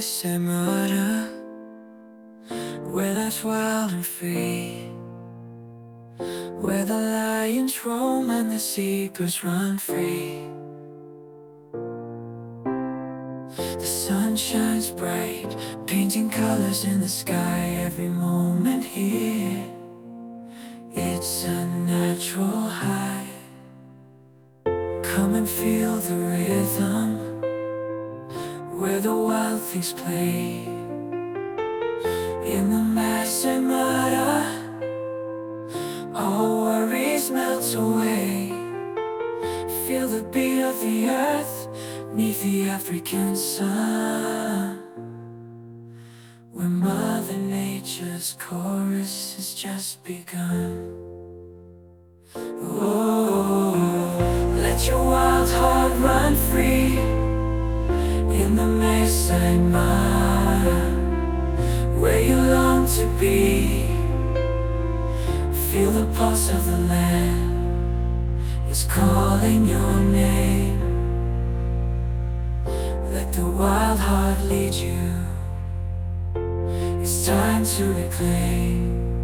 Masai Mara, where life's wild and free, where the lions roam and the zebras run free. The sun shines bright, painting colors in the sky every moment here. It's a natural high. Come and feel the rhythm, where the wild things play. In the Masai Mara, all worries melt away. Feel the beat of the earth neath the African sun, where Mother Nature's chorus has just begun. Oh, let your wild heart run free in the Masai Mara, where you long to be. Feel the pulse of the land is calling your name. Let the wild heart lead you. It's time to reclaim.